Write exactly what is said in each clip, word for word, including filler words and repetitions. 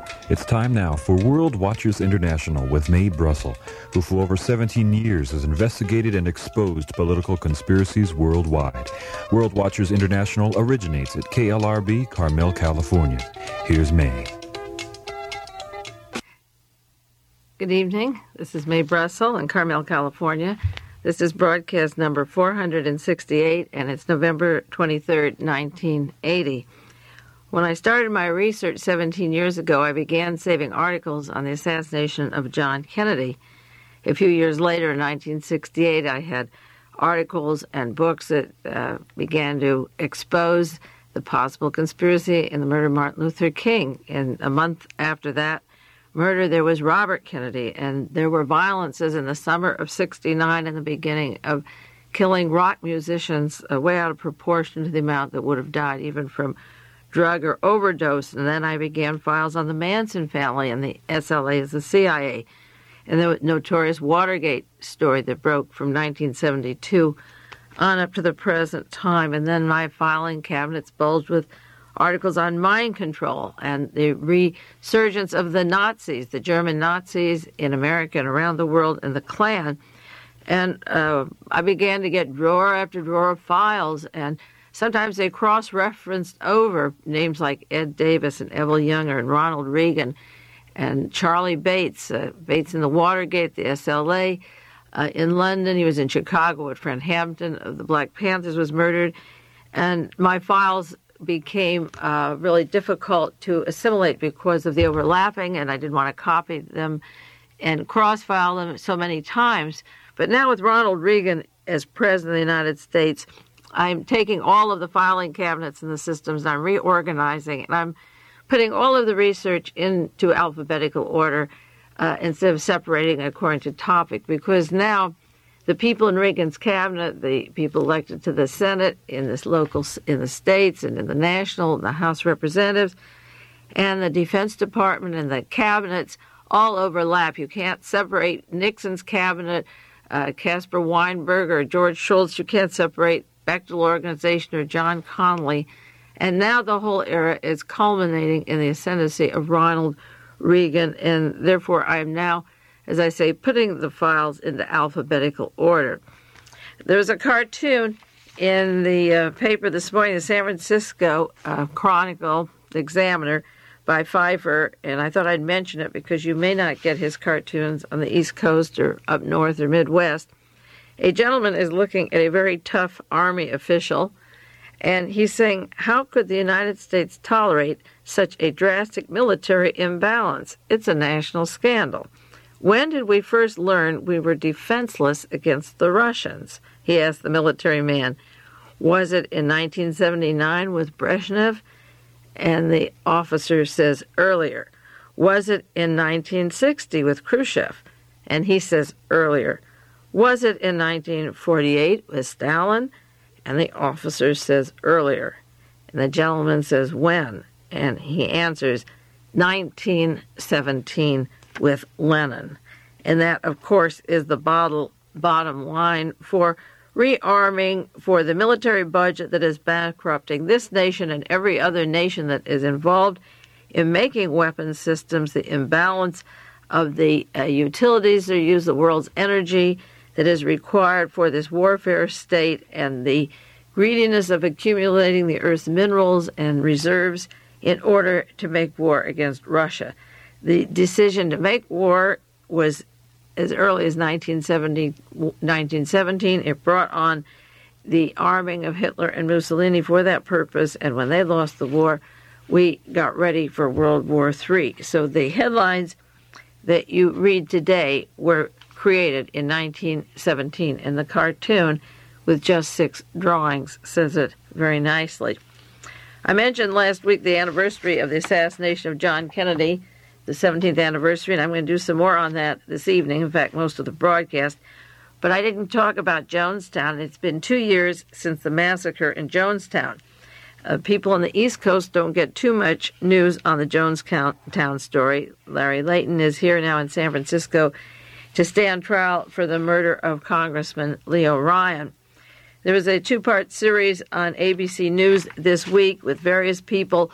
It's time now for World Watchers International with Mae Brussel, who for over seventeen years has investigated and exposed political conspiracies worldwide. World Watchers International originates at K L R B, Carmel, California. Here's Mae. Good evening. This is Mae Brussel in Carmel, California. This is broadcast number four hundred sixty-eight, and it's November twenty-third, nineteen eighty. When I started my research seventeen years ago, I began saving articles on the assassination of John Kennedy. A few years later, in nineteen sixty-eight, I had articles and books that uh, began to expose the possible conspiracy in the murder of Martin Luther King. And a month after that murder, there was Robert Kennedy, and there were violences in the summer of sixty-nine and the beginning of killing rock musicians uh, way out of proportion to the amount that would have died even from drug or overdose. And then I began files on the Manson family and the S L A as the C I A, and the notorious Watergate story that broke from nineteen seventy-two on up to the present time. And then my filing cabinets bulged with articles on mind control and the resurgence of the Nazis, the German Nazis in America and around the world, and the Klan. And uh, I began to get drawer after drawer of files, and sometimes they cross-referenced over names like Ed Davis and Evel Younger and Ronald Reagan and Charlie Bates, uh, Bates in the Watergate, the S L A. Uh, in London, he was in Chicago at Fred Hampton of the Black Panthers was murdered. And my files became uh, really difficult to assimilate because of the overlapping, and I didn't want to copy them and cross-file them so many times. But now with Ronald Reagan as President of the United States, I'm taking all of the filing cabinets in the systems, and I'm reorganizing, and I'm putting all of the research into alphabetical order uh, instead of separating according to topic, because now the people in Reagan's cabinet, the people elected to the Senate, in this local, in the states, and in the national, and the House of Representatives, and the Defense Department and the cabinets all overlap. You can't separate Nixon's cabinet, uh, Caspar Weinberg or George Shultz. You can't separate Bechtel Organization or John Connally. And now the whole era is culminating in the ascendancy of Ronald Reagan, and therefore I am now, as I say, putting the files into alphabetical order. There was a cartoon in the uh, paper this morning, the San Francisco uh, Chronicle, the Examiner, by Pfeiffer, and I thought I'd mention it because you may not get his cartoons on the East Coast or up north or Midwest. A gentleman is looking at a very tough Army official, and he's saying, how could the United States tolerate such a drastic military imbalance? It's a national scandal. When did we first learn we were defenseless against the Russians? He asked the military man. Was it in nineteen seventy-nine with Brezhnev? And the officer says earlier. Was it in nineteen sixty with Khrushchev? And he says earlier. Was it in nineteen forty-eight with Stalin? And the officer says earlier. And the gentleman says when? And he answers nineteen seventeen with Lenin. And that, of course, is the bottle, bottom line for rearming, for the military budget that is bankrupting this nation and every other nation that is involved in making weapons systems, the imbalance of the uh, utilities that use the world's energy that is required for this warfare state, and the greediness of accumulating the Earth's minerals and reserves in order to make war against Russia. The decision to make war was as early as nineteen seventy, nineteen seventeen. It brought on the arming of Hitler and Mussolini for that purpose, and when they lost the war, we got ready for World War Three. So the headlines that you read today were created in nineteen seventeen, and the cartoon with just six drawings says it very nicely. I mentioned last week the anniversary of the assassination of John Kennedy, the seventeenth anniversary, and I'm going to do some more on that this evening, in fact, most of the broadcast. But I didn't talk about Jonestown. It's been two years since the massacre in Jonestown. Uh, people on the East Coast don't get too much news on the Jonestown story. Larry Layton is here now in San Francisco to stand trial for the murder of Congressman Leo Ryan. There was a two-part series on A B C News this week with various people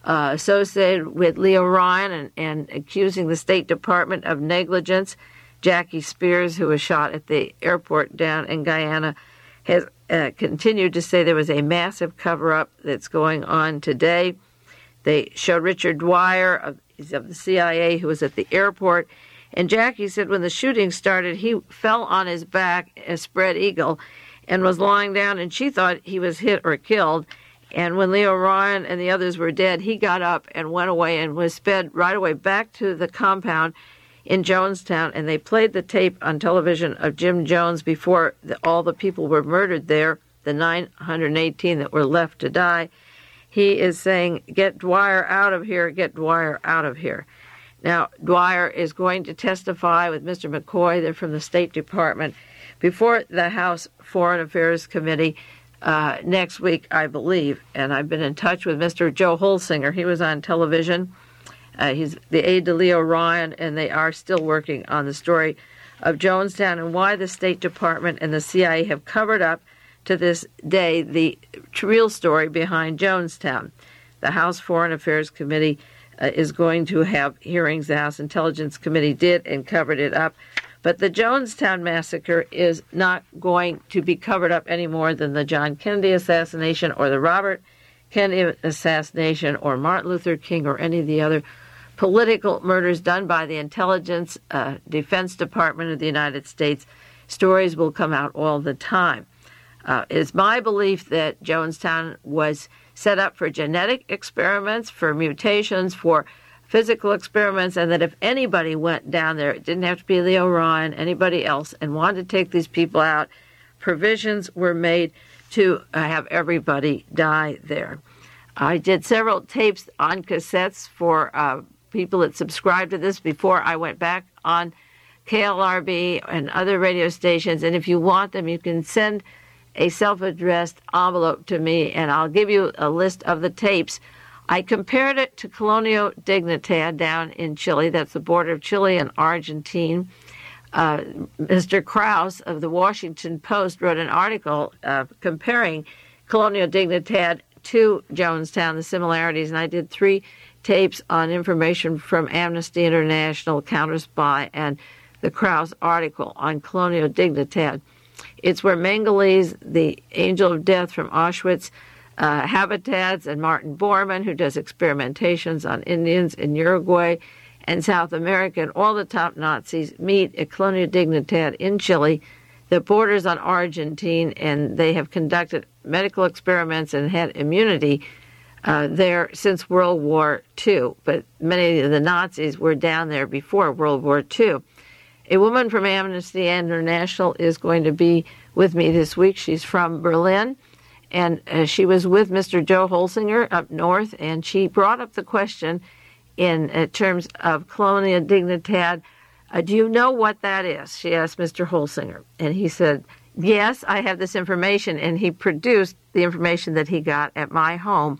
uh, associated with Leo Ryan and, and accusing the State Department of negligence. Jackie Spears, who was shot at the airport down in Guyana, has uh, continued to say there was a massive cover-up that's going on today. They showed Richard Dwyer of, of the C I A, who was at the airport, and Jackie said when the shooting started, he fell on his back, a spread eagle, and was lying down, and she thought he was hit or killed. And when Leo Ryan and the others were dead, he got up and went away and was sped right away back to the compound in Jonestown, and they played the tape on television of Jim Jones before the, all the people were murdered there, the nine hundred eighteen that were left to die. He is saying, get Dwyer out of here, get Dwyer out of here. Now, Dwyer is going to testify with Mister McCoy, they're from the State Department, before the House Foreign Affairs Committee uh, next week, I believe. And I've been in touch with Mister Joe Holsinger. He was on television. Uh, he's the aide to Leo Ryan, and they are still working on the story of Jonestown and why the State Department and the C I A have covered up to this day the real story behind Jonestown. The House Foreign Affairs Committee uh, is going to have hearings. The House Intelligence Committee did and covered it up. But the Jonestown massacre is not going to be covered up any more than the John Kennedy assassination or the Robert Kennedy assassination or Martin Luther King or any of the other political murders done by the Intelligence uh, Defense Department of the United States. Stories will come out all the time. Uh, it's my belief that Jonestown was set up for genetic experiments, for mutations, for physical experiments, and that if anybody went down there, it didn't have to be Leo Ryan, anybody else, and wanted to take these people out, provisions were made to uh, have everybody die there. I did several tapes on cassettes for uh, people that subscribed to this before I went back on K L R B and other radio stations, and if you want them, you can send a self-addressed envelope to me, and I'll give you a list of the tapes. I compared it to Colonia Dignidad down in Chile. That's the border of Chile and Argentina. Uh, Mister Krause of the Washington Post wrote an article uh, comparing Colonia Dignidad to Jonestown, the similarities, and I did three tapes on information from Amnesty International, Counterspy, and the Krause article on Colonia Dignidad. It's where Mengele, the angel of death from Auschwitz, uh, habitats, and Martin Bormann, who does experimentations on Indians in Uruguay and South America, and all the top Nazis meet at Colonia Dignidad in Chile, that borders on Argentina, and they have conducted medical experiments and had immunity uh, there since World War Two. But many of the Nazis were down there before World War Two. A woman from Amnesty International is going to be with me this week. She's from Berlin, and uh, she was with Mister Joe Holsinger up north, and she brought up the question in uh, terms of Colonia Dignidad. Uh, do you know what that is? She asked Mister Holsinger, and he said, yes, I have this information, and he produced the information that he got at my home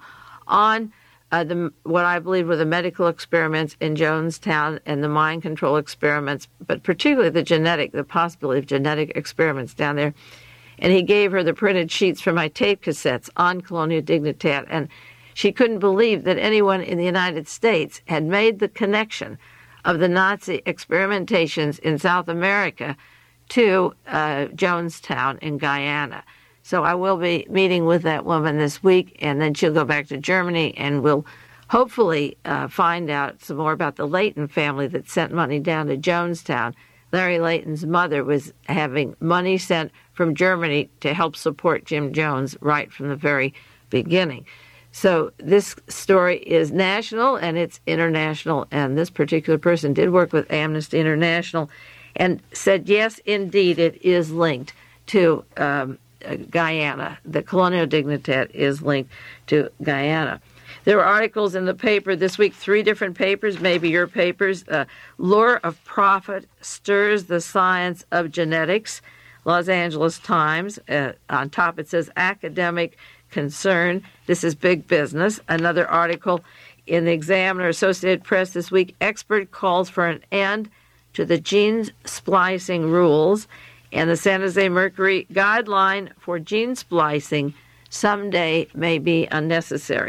on Uh, the, what I believe were the medical experiments in Jonestown and the mind control experiments, but particularly the genetic, the possibility of genetic experiments down there. And he gave her the printed sheets from my tape cassettes on Colonia Dignidad, and she couldn't believe that anyone in the United States had made the connection of the Nazi experimentations in South America to uh, Jonestown in Guyana. So I will be meeting with that woman this week, and then she'll go back to Germany, and we'll hopefully uh, find out some more about the Layton family that sent money down to Jonestown. Larry Layton's mother was having money sent from Germany to help support Jim Jones right from the very beginning. So this story is national, and it's international, and this particular person did work with Amnesty International and said, yes, indeed, it is linked to um, Guyana. The Colonia Dignidad is linked to Guyana. There were articles in the paper this week, three different papers, maybe your papers. Uh, Lure of Profit Stirs the Science of Genetics, Los Angeles Times. Uh, on top it says Academic Concern. This is big business. Another article in the Examiner, Associated Press this week, Expert Calls for an End to the Gene Splicing Rules. And the San Jose Mercury Guideline for Gene Splicing someday may be unnecessary.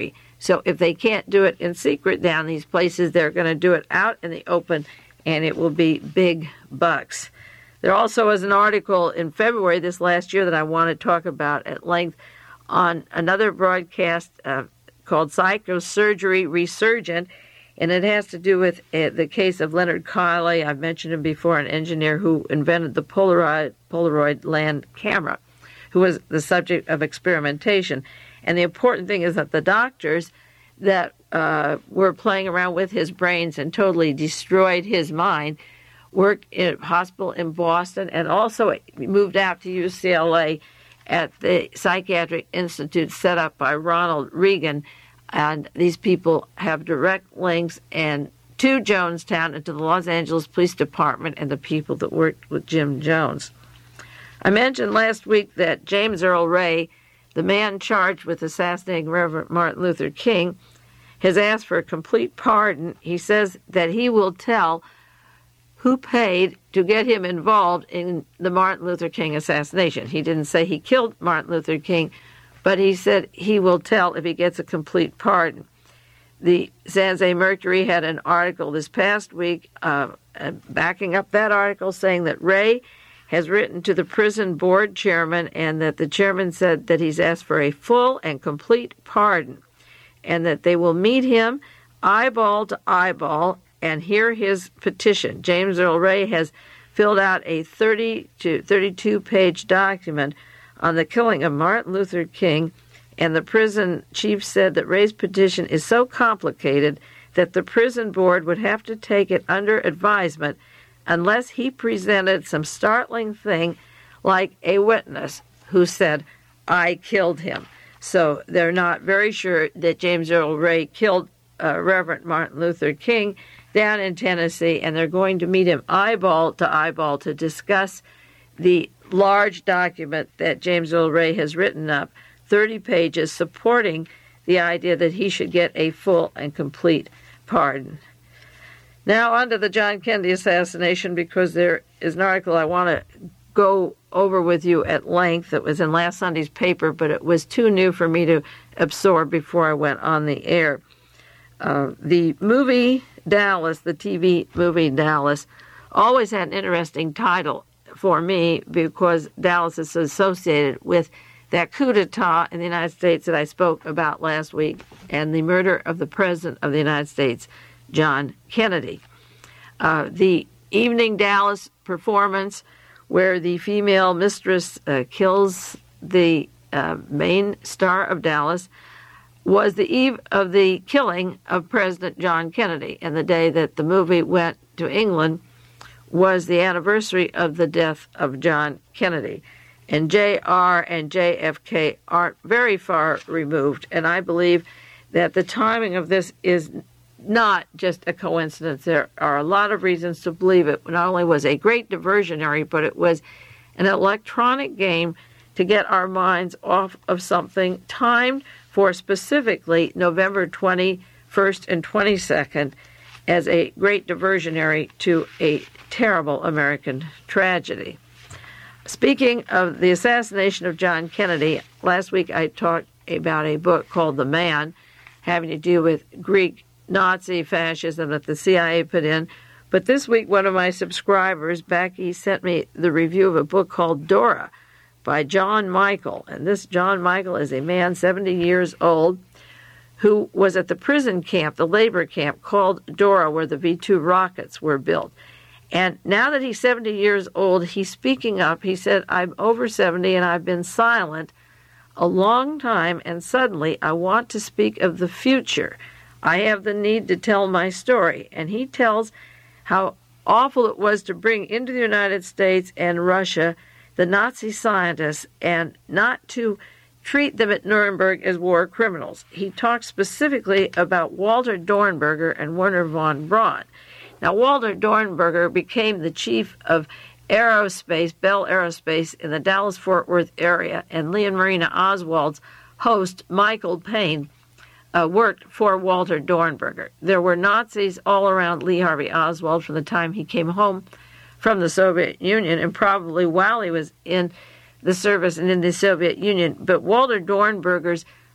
So if they can't do it in secret down these places, they're going to do it out in the open, and it will be big bucks. There also was an article in February this last year that I want to talk about at length on another broadcast uh, called Psychosurgery Resurgent, and it has to do with uh, the case of Leonard Kiley. I've mentioned him before, an engineer who invented the Polaroid, Polaroid land camera, who was the subject of experimentation. And the important thing is that the doctors that uh, were playing around with his brains and totally destroyed his mind worked in a hospital in Boston and also moved out to U C L A at the Psychiatric Institute set up by Ronald Reagan. And these people have direct links and to Jonestown and to the Los Angeles Police Department and the people that worked with Jim Jones. I mentioned last week that James Earl Ray, the man charged with assassinating Reverend Martin Luther King, has asked for a complete pardon. He says that he will tell who paid to get him involved in the Martin Luther King assassination. He didn't say he killed Martin Luther King, but he said he will tell if he gets a complete pardon. The San Jose Mercury had an article this past week uh, backing up that article saying that Ray has written to the prison board chairman and that the chairman said that he's asked for a full and complete pardon and that they will meet him eyeball to eyeball and hear his petition. James Earl Ray has filled out a thirty to thirty-two page document on the killing of Martin Luther King, and the prison chief said that Ray's petition is so complicated that the prison board would have to take it under advisement unless he presented some startling thing like a witness who said, I killed him. So they're not very sure that James Earl Ray killed uh, Reverend Martin Luther King down in Tennessee, and they're going to meet him eyeball to eyeball to discuss the large document that James Earl Ray has written up, thirty pages, supporting the idea that he should get a full and complete pardon. Now on to the John Kennedy assassination, because there is an article I want to go over with you at length that was in last Sunday's paper, but it was too new for me to absorb before I went on the air. Uh, the movie Dallas, the T V movie Dallas, always had an interesting title for me because Dallas is associated with that coup d'etat in the United States that I spoke about last week and the murder of the President of the United States, John Kennedy. Uh, the Evening Dallas performance where the female mistress uh, kills the uh, main star of Dallas was the eve of the killing of President John Kennedy, and the day that the movie went to England was the anniversary of the death of John Kennedy. And J R and J F K aren't very far removed, and I believe that the timing of this is not just a coincidence. There are a lot of reasons to believe it. Not only was a great diversionary, but it was an electronic game to get our minds off of something timed for specifically November twenty-first and twenty-second as a great diversionary to a terrible American tragedy. Speaking of the assassination of John Kennedy, last week I talked about a book called The Man, having to do with Greek Nazi fascism that the C I A put in. But this week, one of my subscribers, Becky, sent me the review of a book called Dora by John Michael. And this John Michael is a man, seventy years old, who was at the prison camp, the labor camp called Dora, where the V two rockets were built. And now that he's seventy years old, he's speaking up. He said, I'm over seventy and I've been silent a long time, and suddenly I want to speak of the future. I have the need to tell my story. And he tells how awful it was to bring into the United States and Russia the Nazi scientists and not to treat them at Nuremberg as war criminals. He talks specifically about Walter Dornberger and Wernher von Braun. Now, Walter Dornberger became the chief of aerospace, Bell Aerospace, in the Dallas-Fort Worth area, and Lee and Marina Oswald's host, Michael Payne, uh, worked for Walter Dornberger. There were Nazis all around Lee Harvey Oswald from the time he came home from the Soviet Union, and probably while he was in the service and in the Soviet Union. But Walter Dornberger's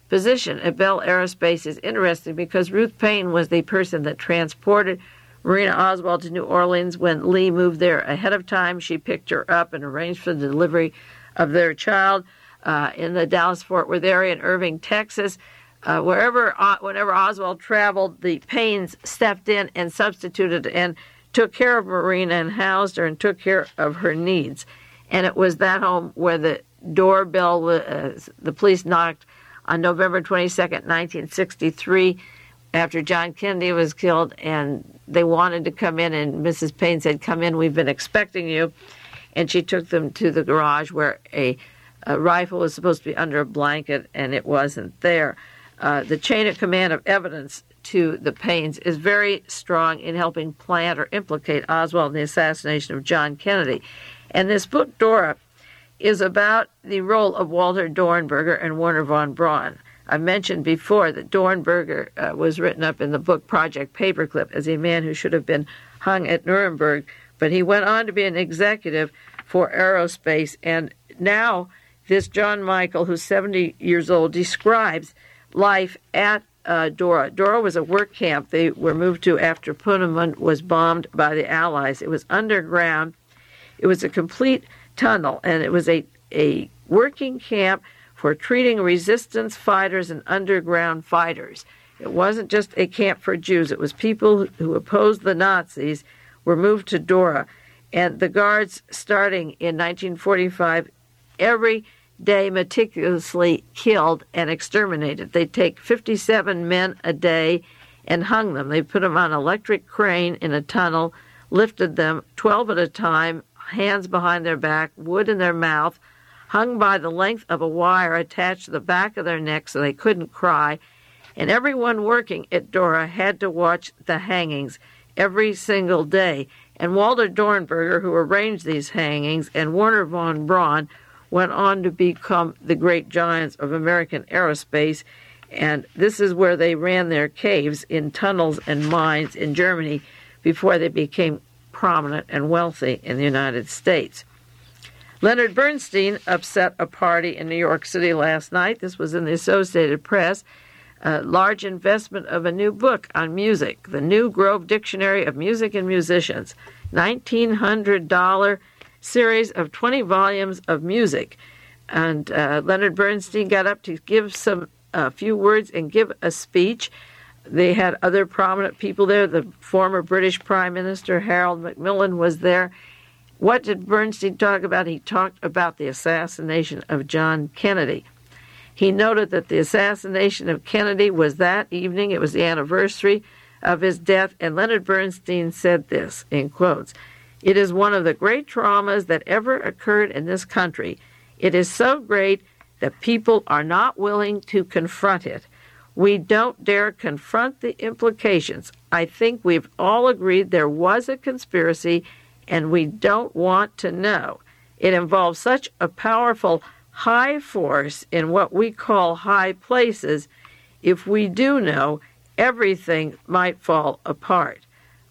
position at Bell Aerospace is interesting because Ruth Paine was the person that transported Marina Oswald to New Orleans. When Lee moved there ahead of time, she picked her up and arranged for the delivery of their child uh, in the Dallas-Fort Worth area in Irving, Texas. Uh, wherever, uh, whenever Oswald traveled, the Paines stepped in and substituted and took care of Marina and housed her and took care of her needs. And it was that home where the doorbell, uh, the police knocked on November twenty-second, nineteen sixty-three, after John Kennedy was killed, and they wanted to come in, and Missus Paine said, "Come in, we've been expecting you." And she took them to the garage where a, a rifle was supposed to be under a blanket, and it wasn't there. Uh, the chain of command of evidence to the Paines is very strong in helping plant or implicate Oswald in the assassination of John Kennedy. And this book, Dora, is about the role of Walter Dornberger and Werner von Braun. I mentioned before that Dornberger uh, was written up in the book Project Paperclip as a man who should have been hung at Nuremberg, but he went on to be an executive for aerospace. And now this John Michael, who's seventy years old, describes life at uh, Dora. Dora was a work camp they were moved to after Peenemünde was bombed by the Allies. It was underground. It was a complete tunnel, and it was a, a working camp for treating resistance fighters and underground fighters. It wasn't just a camp for Jews. It was people who opposed the Nazis were moved to Dora. And the guards, starting in nineteen forty-five, every day meticulously killed and exterminated. They'd take fifty-seven men a day and hung them. They put them on an electric crane in a tunnel, lifted them twelve at a time, hands behind their back, wood in their mouth, hung by the length of a wire attached to the back of their neck so they couldn't cry. And everyone working at Dora had to watch the hangings every single day. And Walter Dornberger, who arranged these hangings, and Werner von Braun went on to become the great giants of American aerospace. And this is where they ran their caves in tunnels and mines in Germany before they became prominent and wealthy in the United States. Leonard Bernstein upset a party in New York City last night. This was in the Associated Press. A large investment of a new book on music, the New Grove Dictionary of Music and Musicians, nineteen hundred dollars series of twenty volumes of music. And uh, Leonard Bernstein got up to give some a uh, few words and give a speech. They had other prominent people there. The former British Prime Minister Harold Macmillan was there. What did Bernstein talk about? He talked about the assassination of John Kennedy. He noted that the assassination of Kennedy was that evening. It was the anniversary of his death. And Leonard Bernstein said this, in quotes, "It is one of the great traumas that ever occurred in this country. It is so great that people are not willing to confront it. We don't dare confront the implications. I think we've all agreed there was a conspiracy, and we don't want to know. It involves such a powerful high force in what we call high places. If we do know, everything might fall apart."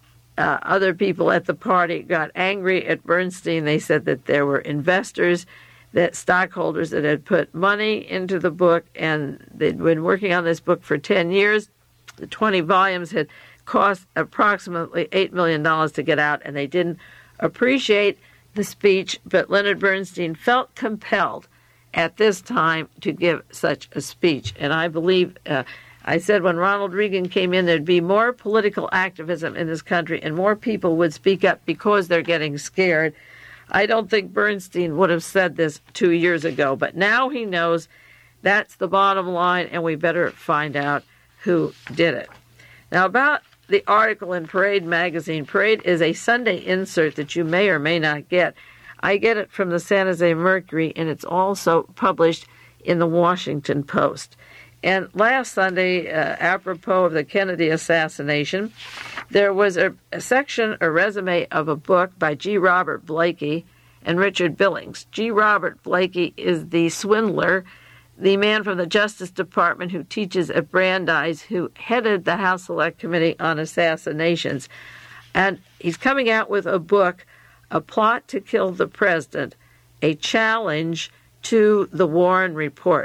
Uh, other people at the party got angry at Bernstein. They said that there were investors, that stockholders that had put money into the book, and they'd been working on this book for ten years. The twenty volumes had cost approximately eight million dollars to get out, and they didn't appreciate the speech, but Leonard Bernstein felt compelled at this time to give such a speech. And I believe, uh, I said when Ronald Reagan came in, there'd be more political activism in this country and more people would speak up because they're getting scared. I don't think Bernstein would have said this two years ago, but now he knows that's the bottom line, and we better find out who did it. Now, about the article in Parade magazine. Parade is a Sunday insert that you may or may not get. I get it from the San Jose Mercury, and it's also published in the Washington Post. And last Sunday, uh, apropos of the Kennedy assassination, there was a, a section, a resume of a book by G. Robert Blakey and Richard Billings. G. Robert Blakey is the swindler, the man from the Justice Department who teaches at Brandeis, who headed the House Select Committee on Assassinations. And he's coming out with a book, A Plot to Kill the President, a challenge to the Warren Report.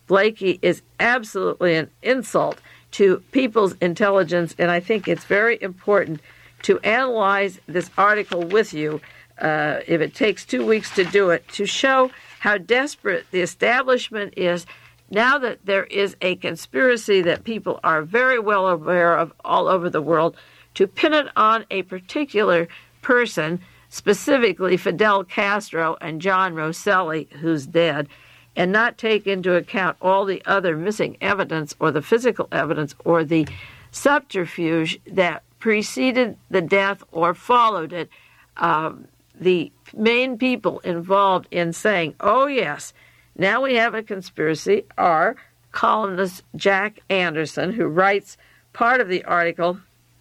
Blakey is absolutely an insult to people's intelligence, and I think it's very important to analyze this article with you, uh, if it takes two weeks to do it, to show how desperate the establishment is now that there is a conspiracy that people are very well aware of all over the world to pin it on a particular person, specifically Fidel Castro and John Rosselli, who's dead, and not take into account all the other missing evidence or the physical evidence or the subterfuge that preceded the death or followed it. Um, the main people involved in saying, oh, yes, now we have a conspiracy, are columnist Jack Anderson, who writes part of the article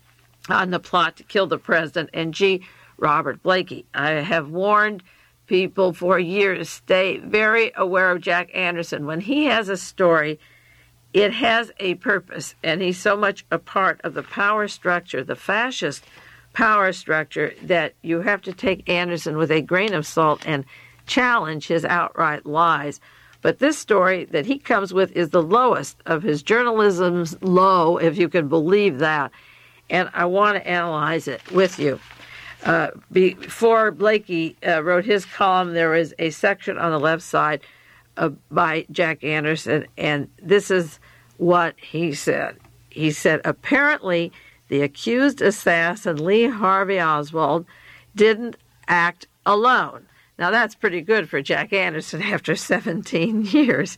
on the plot to kill the president, and G. Robert Blakey. I have warned people for years, stay very aware of Jack Anderson. When he has a story, it has a purpose, and he's so much a part of the power structure, the fascist power structure, that you have to take Anderson with a grain of salt and challenge his outright lies. But this story that he comes with is the lowest of his journalism's low, if you can believe that, and I want to analyze it with you. Uh, before Blakey uh, wrote his column, there was a section on the left side uh, by Jack Anderson, and this is what he said. He said, apparently the accused assassin Lee Harvey Oswald didn't act alone. Now, that's pretty good for Jack Anderson after seventeen years.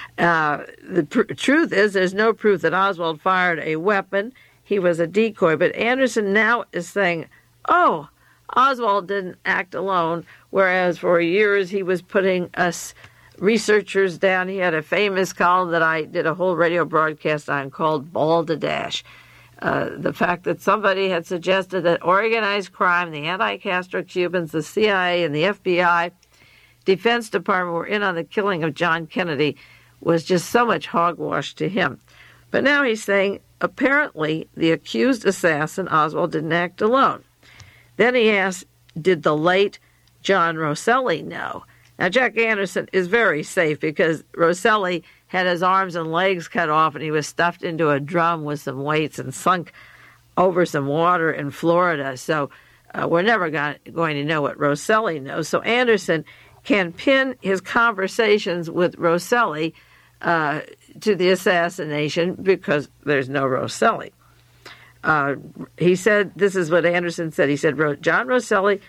Uh, the pr- truth is there's no proof that Oswald fired a weapon. He was a decoy. But Anderson now is saying, oh, Oswald didn't act alone, whereas for years he was putting us researchers down. He had a famous column that I did a whole radio broadcast on called Balderdash. Uh, the fact that somebody had suggested that organized crime, the anti-Castro Cubans, the C I A, and the F B I, Defense Department were in on the killing of John Kennedy was just so much hogwash to him. But now he's saying, apparently, the accused assassin, Oswald, didn't act alone. Then he asks, did the late John Rosselli know? Now, Jack Anderson is very safe because Rosselli had his arms and legs cut off and he was stuffed into a drum with some weights and sunk over some water in Florida. So uh, we're never got, going to know what Rosselli knows. So Anderson can pin his conversations with Rosselli uh, to the assassination because there's no Rosselli. Uh, he said, this is what Anderson said, he said, John Rosselli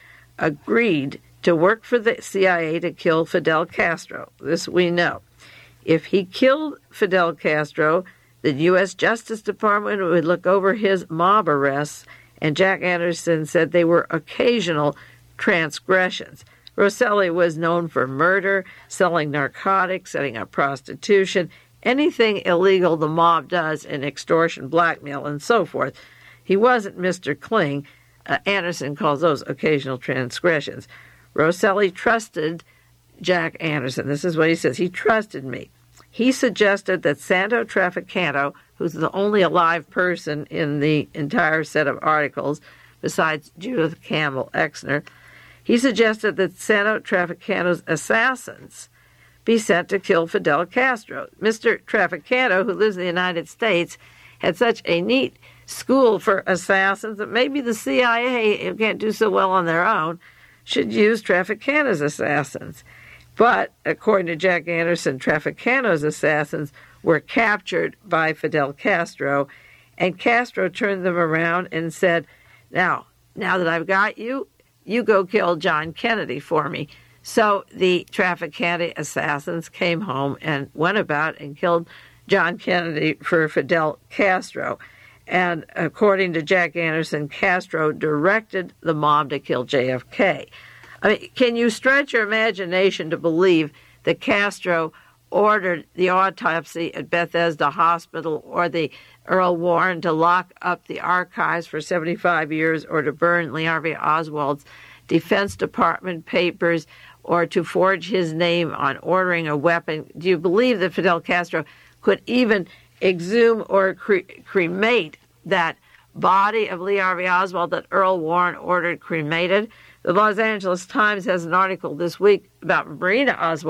agreed to work for the C I A to kill Fidel Castro. This we know. If he killed Fidel Castro, the U S Justice Department would look over his mob arrests, and Jack Anderson said they were occasional transgressions. Rosselli was known for murder, selling narcotics, setting up prostitution, anything illegal the mob does in extortion, blackmail, and so forth. He wasn't Mister Kling. Uh, Anderson calls those occasional transgressions. Rosselli trusted Jack Anderson. This is what he says. He trusted me. He suggested that Santo Traficante, who's the only alive person in the entire set of articles, besides Judith Campbell Exner, he suggested that Santo Traficante's assassins be sent to kill Fidel Castro. Mister Traficante, who lives in the United States, had such a neat school for assassins that maybe the C I A, who can't do so well on their own, should use Traficante's assassins. But, according to Jack Anderson, Traficante's assassins were captured by Fidel Castro, and Castro turned them around and said, now, now that I've got you, you go kill John Kennedy for me. So the Traficante assassins came home and went about and killed John Kennedy for Fidel Castro. And according to Jack Anderson, Castro directed the mob to kill J F K. I mean, can you stretch your imagination to believe that Castro ordered the autopsy at Bethesda Hospital or the Earl Warren to lock up the archives for seventy-five years or to burn Lee Harvey Oswald's Defense Department papers or to forge his name on ordering a weapon? Do you believe that Fidel Castro could even exhume or cre- cremate that body of Lee Harvey Oswald that Earl Warren ordered cremated? The Los Angeles Times has an article this week about Marina Oswald.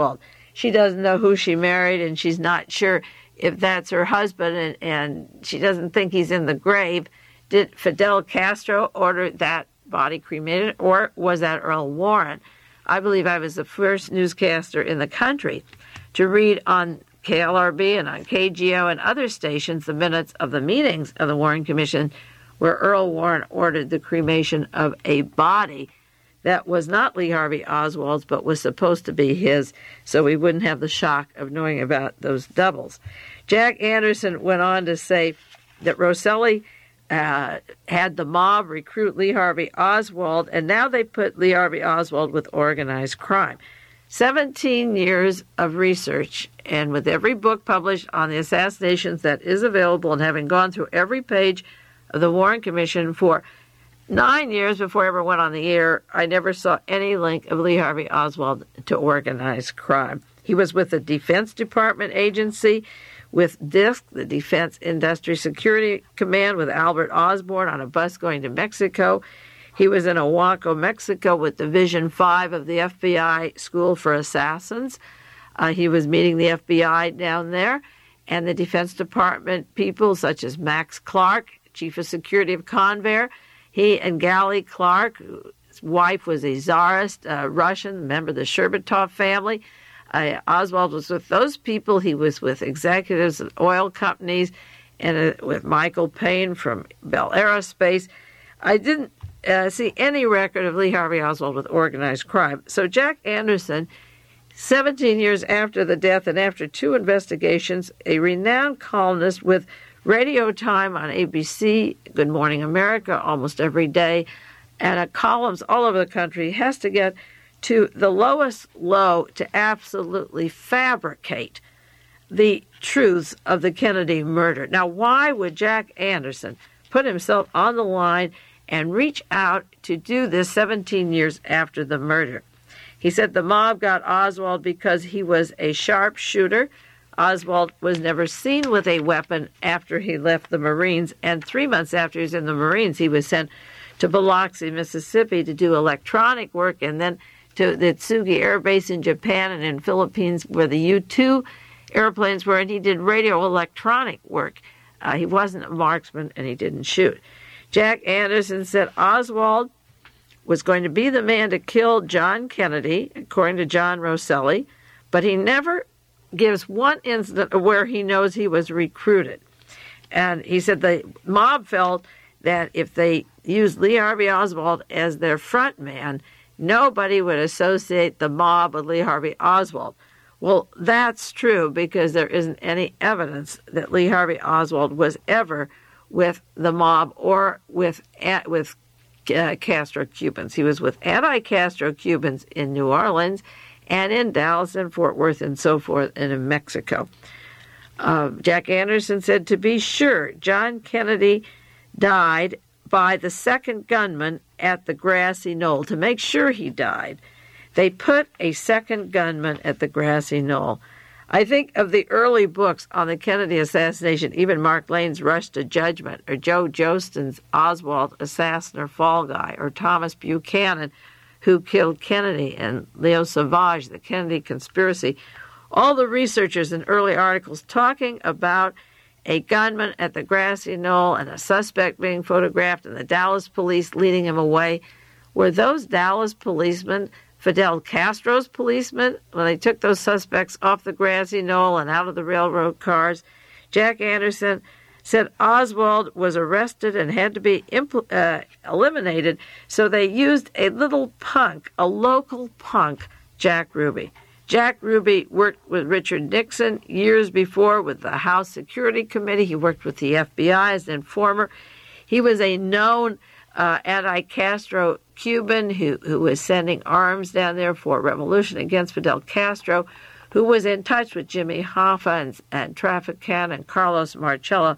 she doesn't know who she married, and she's not sure if that's her husband, and, and she doesn't think he's in the grave. Did Fidel Castro order that body cremated, or was that Earl Warren? I believe I was the first newscaster in the country to read on K L R B and on K G O and other stations the minutes of the meetings of the Warren Commission where Earl Warren ordered the cremation of a body that was not Lee Harvey Oswald's but was supposed to be his, so we wouldn't have the shock of knowing about those doubles. Jack Anderson went on to say that Rosselli uh, had the mob recruit Lee Harvey Oswald, and now they put Lee Harvey Oswald with organized crime. seventeen years of research, and with every book published on the assassinations that is available, and having gone through every page of the Warren Commission for nine years before I ever went on the air, I never saw any link of Lee Harvey Oswald to organized crime. He was with the Defense Department agency, with D I S C, the Defense Industry Security Command, with Albert Osborne on a bus going to Mexico. He was in Oaxaca, Mexico, with Division five of the F B I School for Assassins. Uh, he was meeting the F B I down there, and the Defense Department people, such as Max Clark, Chief of Security of Convair. He and Gally Clark, his wife was a Tsarist, uh, Russian, member of the Sherbatov family. Uh, Oswald was with those people. He was with executives of oil companies and uh, with Michael Payne from Bell Aerospace. I didn't uh, see any record of Lee Harvey Oswald with organized crime. So Jack Anderson, seventeen years after the death and after two investigations, a renowned columnist with radio time on A B C, Good Morning America, almost every day, and uh, columns all over the country, has to get to the lowest low to absolutely fabricate the truths of the Kennedy murder. Now, why would Jack Anderson put himself on the line and reach out to do this seventeen years after the murder? He said the mob got Oswald because he was a sharpshooter. Oswald was never seen with a weapon after he left the Marines, and three months after he was in the Marines, he was sent to Biloxi, Mississippi, to do electronic work, and then to the Tsugi Air Base in Japan and in Philippines, where the U two airplanes were, and he did radio electronic work. Uh, he wasn't a marksman, and he didn't shoot. Jack Anderson said Oswald was going to be the man to kill John Kennedy, according to John Rosselli, but he never gives one incident where he knows he was recruited. And he said the mob felt that if they used Lee Harvey Oswald as their front man, nobody would associate the mob with Lee Harvey Oswald. Well, that's true, because there isn't any evidence that Lee Harvey Oswald was ever with the mob or with with uh, Castro Cubans. He was with anti-Castro Cubans in New Orleans and in Dallas and Fort Worth and so forth, and in Mexico. Uh, Jack Anderson said, to be sure, John Kennedy died by the second gunman at the Grassy Knoll. To make sure he died, they put a second gunman at the Grassy Knoll. I think of the early books on the Kennedy assassination, even Mark Lane's Rush to Judgment, or Joe Jostin's Oswald, Assassin or Fall Guy, or Thomas Buchanan, Who Killed Kennedy, and Leo Savage, The Kennedy Conspiracy. All the researchers in early articles talking about a gunman at the Grassy Knoll and a suspect being photographed and the Dallas police leading him away. Were those Dallas policemen Fidel Castro's policemen when they took those suspects off the Grassy Knoll and out of the railroad cars? Jack Anderson said Oswald was arrested and had to be impl- uh, eliminated, so they used a little punk, a local punk, Jack Ruby. Jack Ruby worked with Richard Nixon years before with the House Security Committee. He worked with the F B I as an informer. He was a known uh, anti-Castro Cuban who, who was sending arms down there for revolution against Fidel Castro, who was in touch with Jimmy Hoffa and, and Traficant and Carlos Marcello.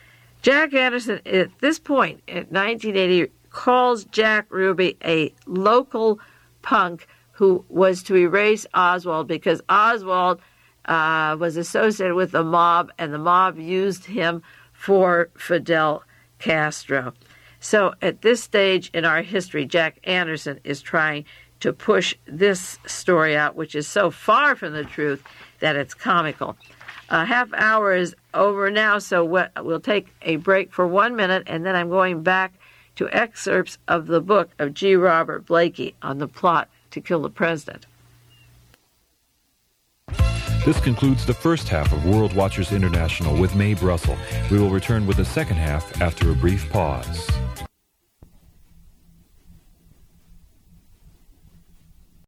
Jack Anderson, at this point, in nineteen eighty, calls Jack Ruby a local punk who was to erase Oswald because Oswald uh, was associated with the mob, and the mob used him for Fidel Castro. So at this stage in our history, Jack Anderson is trying to push this story out, which is so far from the truth that it's comical. A half hour is over now, so we'll take a break for one minute, and then I'm going back to excerpts of the book of G. Robert Blakey on the plot to kill the president. This concludes the first half of World Watchers International with Mae Brussell. We will return with the second half after a brief pause.